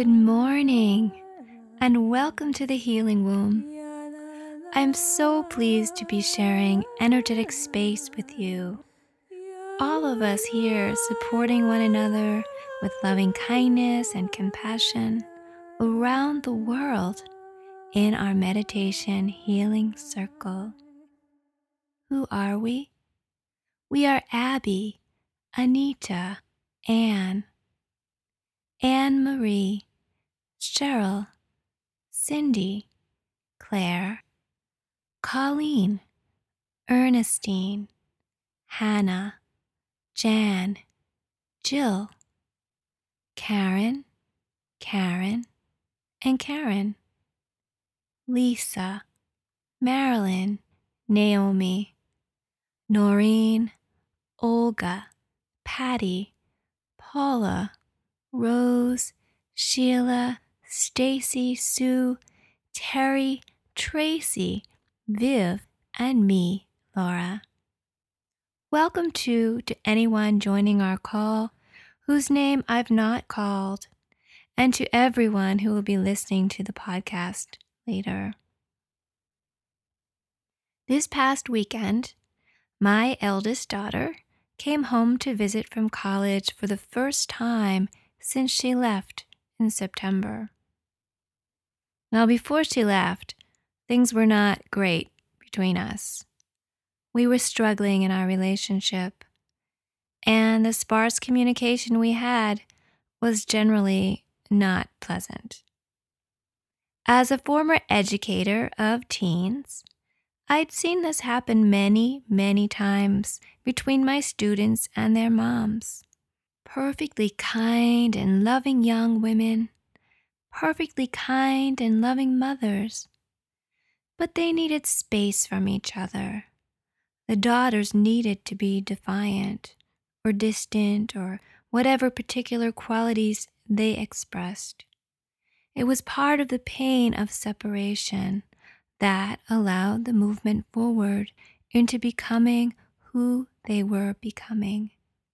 Good morning, and welcome to the Healing Womb. I'm so pleased to be sharing energetic space with you. All of us here supporting one another with loving kindness and compassion around the world in our meditation healing circle. Who are we? We are Abby, Anita, Anne Marie, Cheryl, Cindy, Claire, Colleen, Ernestine, Hannah, Jan, Jill, Karen, and Karen, Lisa, Marilyn, Naomi, Noreen, Olga, Patty, Paula, Rose, Sheila, Stacy, Sue, Terry, Tracy, Viv, and me, Laura. Welcome to anyone joining our call whose name I've not called, and to everyone who will be listening to the podcast later. This past weekend, my eldest daughter came home to visit from college for the first time since she left in September. Now, before she left, things were not great between us. We were struggling in our relationship, and the sparse communication we had was generally not pleasant. As a former educator of teens, I'd seen this happen many, many times between my students and their moms. Perfectly kind and loving young women, perfectly kind and loving mothers, but they needed space from each other. The daughters needed to be defiant or distant or whatever particular qualities they expressed. It was part of the pain of separation that allowed the movement forward into becoming who they were becoming.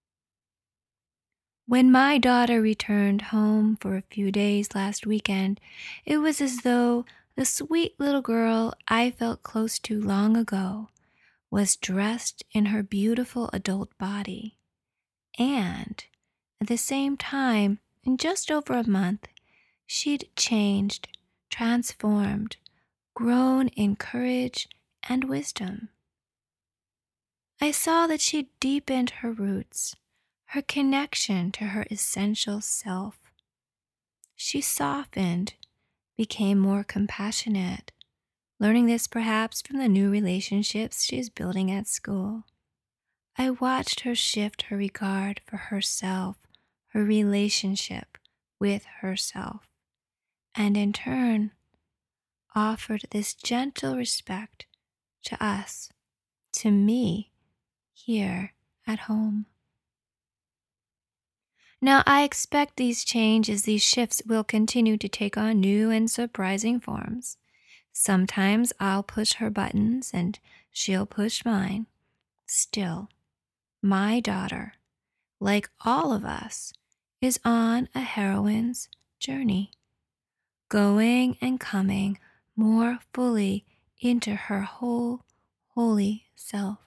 When my daughter returned home for a few days last weekend, it was as though the sweet little girl I felt close to long ago was dressed in her beautiful adult body. And at the same time, in just over a month, she'd changed, transformed, grown in courage and wisdom. I saw that she'd deepened her roots, her connection to her essential self. She softened, became more compassionate, learning this perhaps from the new relationships she's building at school. I watched her shift her regard for herself, her relationship with herself, and in turn, offered this gentle respect to us, to me, here at home. Now, I expect these changes, these shifts will continue to take on new and surprising forms. Sometimes I'll push her buttons and she'll push mine. Still, my daughter, like all of us, is on a heroine's journey, going and coming more fully into her whole, holy self.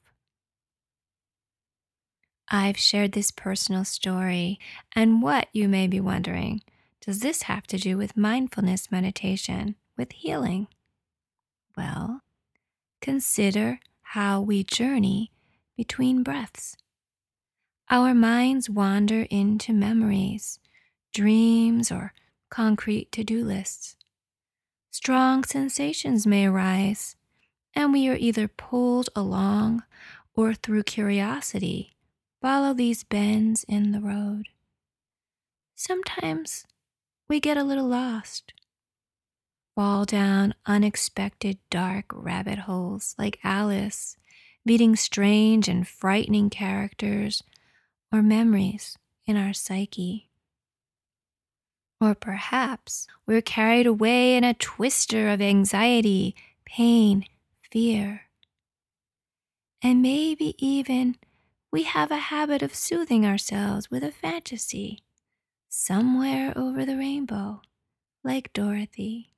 I've shared this personal story, and what, you may be wondering, does this have to do with mindfulness meditation, with healing? Well, consider how we journey between breaths. Our minds wander into memories, dreams, or concrete to-do lists. Strong sensations may arise, and we are either pulled along or through curiosity follow these bends in the road. Sometimes we get a little lost, fall down unexpected dark rabbit holes like Alice, meeting strange and frightening characters or memories in our psyche. Or perhaps we're carried away in a twister of anxiety, pain, fear. And maybe even we have a habit of soothing ourselves with a fantasy somewhere over the rainbow. like Dorothy.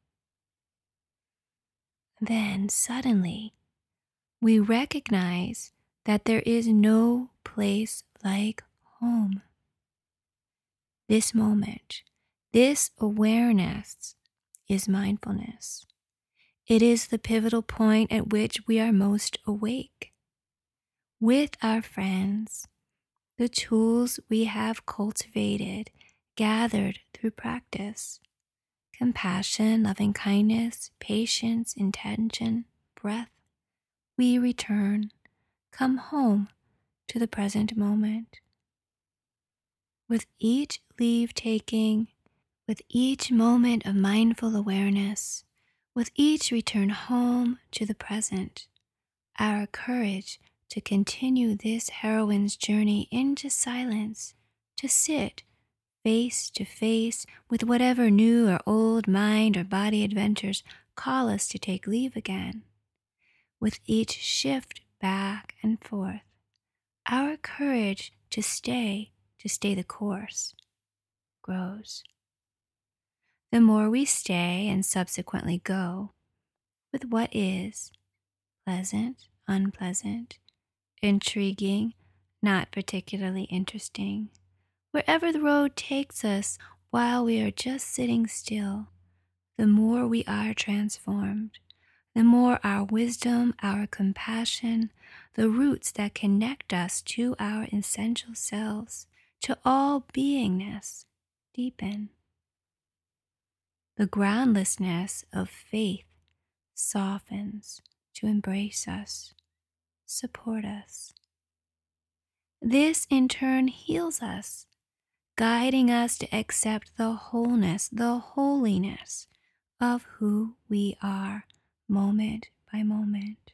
Then suddenly, we recognize that there is no place like home. This moment, this awareness is mindfulness. It is the pivotal point at which we are most awake. With our friends, the tools we have cultivated, gathered through practice, compassion, loving kindness, patience, intention, breath, we return, come home to the present moment. With each leave taking, with each moment of mindful awareness, with each return home to the present, our courage to continue this heroine's journey into silence, to sit face to face with whatever new or old mind or body adventures call us to take leave again. With each shift back and forth, our courage to stay the course, grows. The more we stay and subsequently go with what is pleasant, unpleasant, intriguing, not particularly interesting, wherever the road takes us while we are just sitting still, the more we are transformed, the more our wisdom, our compassion, the roots that connect us to our essential selves, to all beingness, deepen. The groundlessness of faith softens to embrace us, support us. This in turn heals us, guiding us to accept the wholeness, the holiness of who we are moment by moment.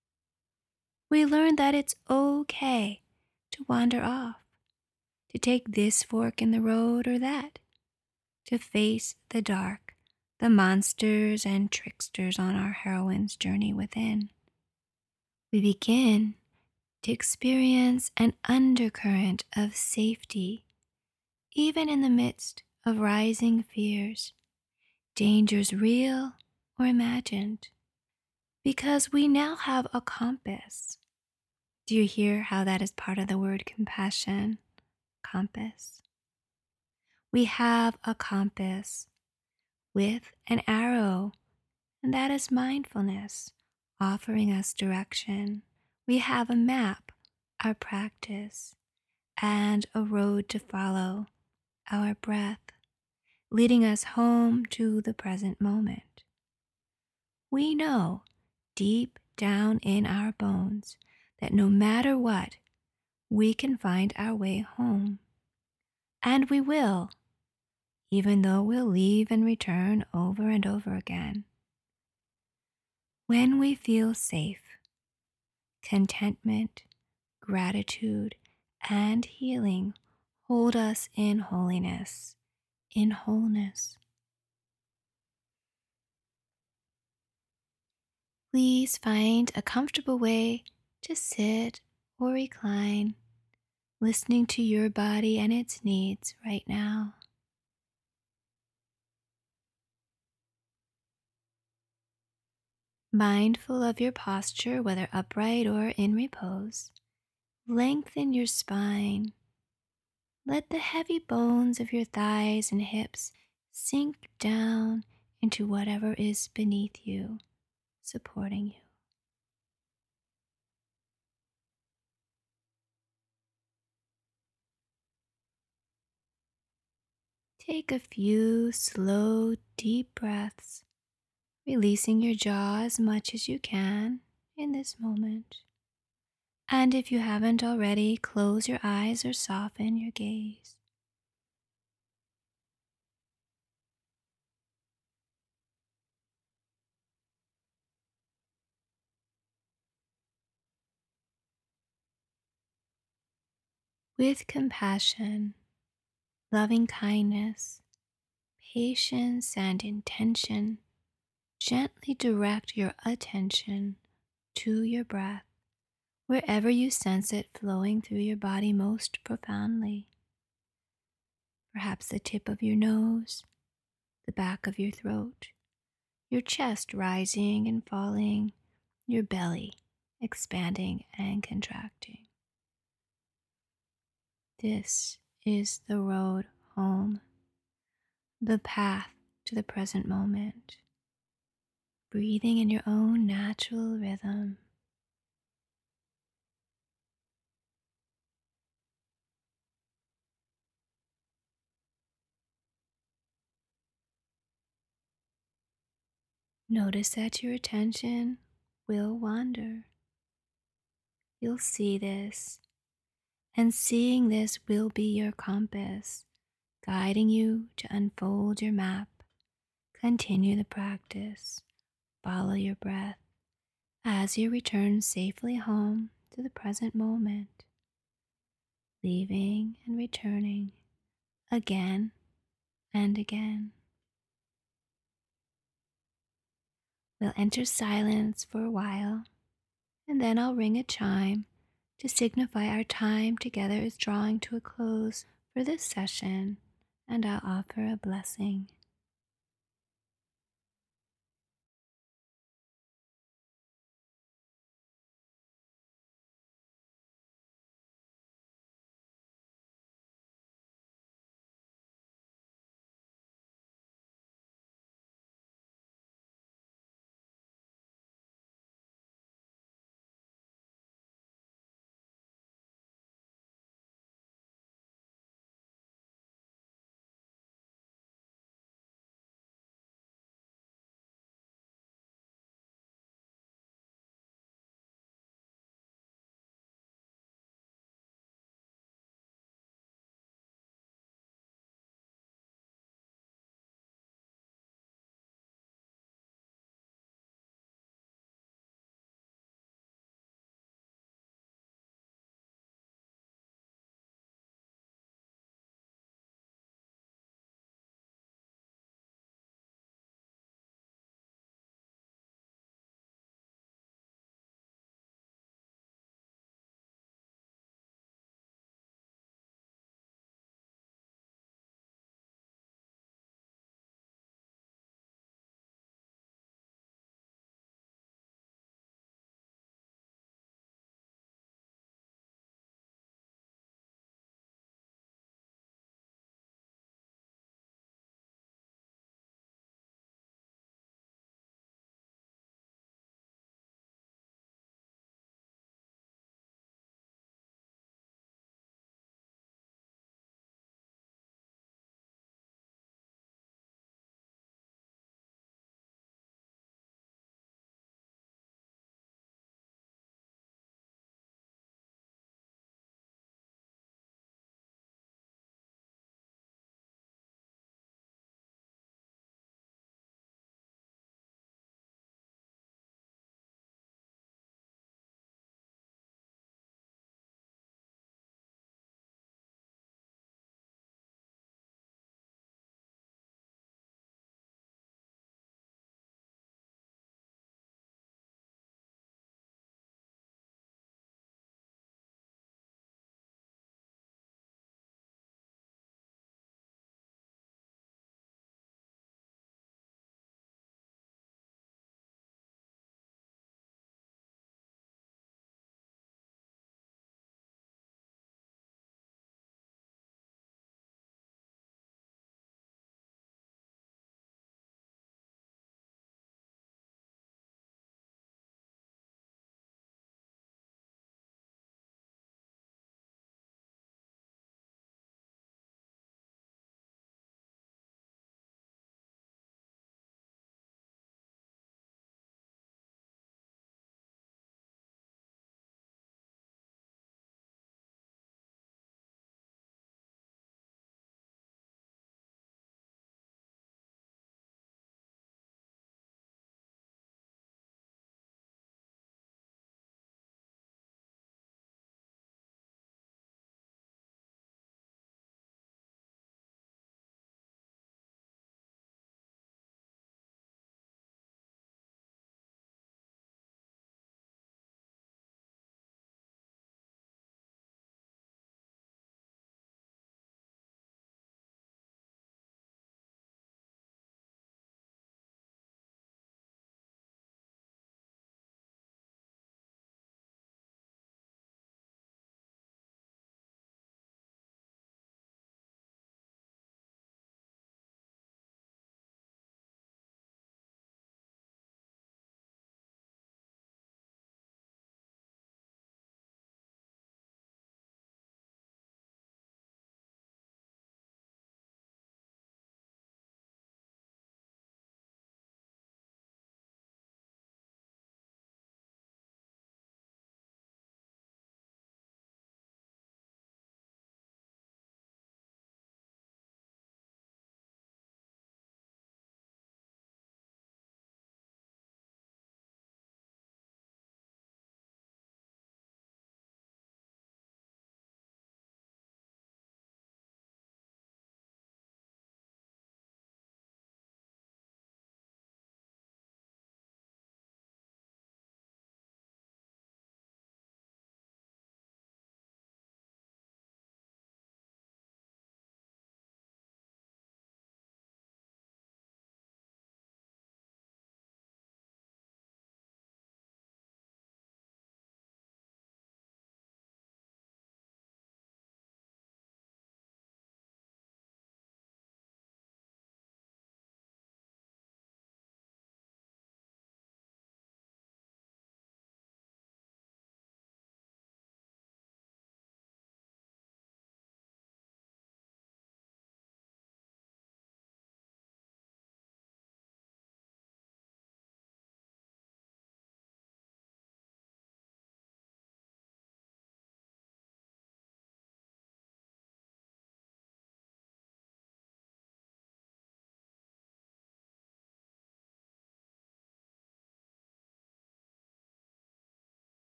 We learn that it's okay to wander off, to take this fork in the road or that, to face the dark, the monsters and tricksters on our heroine's journey within. We begin to experience an undercurrent of safety, even in the midst of rising fears, dangers real or imagined, because we now have a compass. Do you hear how that is part of the word compassion? Compass. We have a compass with an arrow, and that is mindfulness, offering us direction. We have a map, our practice, and a road to follow, our breath, leading us home to the present moment. We know deep down in our bones that no matter what, we can find our way home. And we will, even though we'll leave and return over and over again. When we feel safe, contentment, gratitude, and healing hold us in holiness, in wholeness. Please find a comfortable way to sit or recline, listening to your body and its needs right now. Mindful of your posture, whether upright or in repose, lengthen your spine. Let the heavy bones of your thighs and hips sink down into whatever is beneath you, supporting you. Take a few slow, deep breaths, releasing your jaw as much as you can in this moment. And if you haven't already, close your eyes or soften your gaze. With compassion, loving kindness, patience, and intention, gently direct your attention to your breath, wherever you sense it flowing through your body most profoundly. Perhaps the tip of your nose, the back of your throat, your chest rising and falling, your belly expanding and contracting. This is the road home, the path to the present moment, breathing in your own natural rhythm. Notice that your attention will wander. You'll see this, and seeing this will be your compass, guiding you to unfold your map. Continue the practice. Follow your breath as you return safely home to the present moment, leaving and returning again and again. We'll enter silence for a while, and then I'll ring a chime to signify our time together is drawing to a close for this session, and I'll offer a blessing.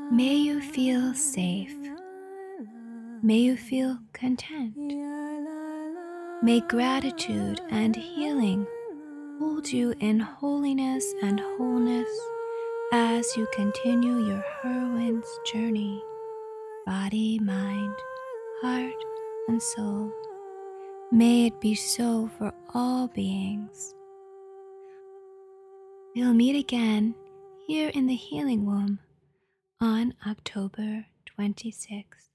May you feel safe. May you feel content. May gratitude and healing hold you in holiness and wholeness as you continue your heroine's journey, body, mind, heart, and soul. May it be so for all beings. We'll meet again here in the Healing Womb on October 26th.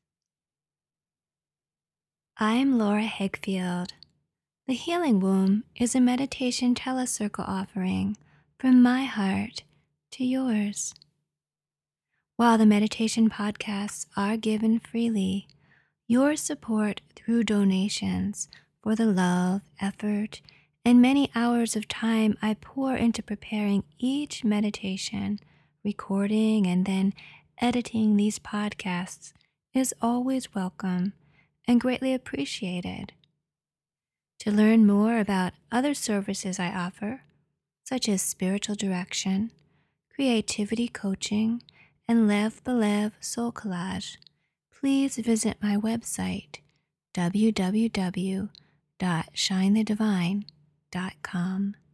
I'm Laura Higfield. The Healing Womb is a meditation telecircle offering from my heart to yours. While the meditation podcasts are given freely, your support through donations for the love, effort, and many hours of time I pour into preparing each meditation, recording, and then editing these podcasts is always welcome and greatly appreciated. To learn more about other services I offer, such as spiritual direction, creativity coaching, and Lev Belev Soul Collage, please visit my website, www.shinethedivine.com.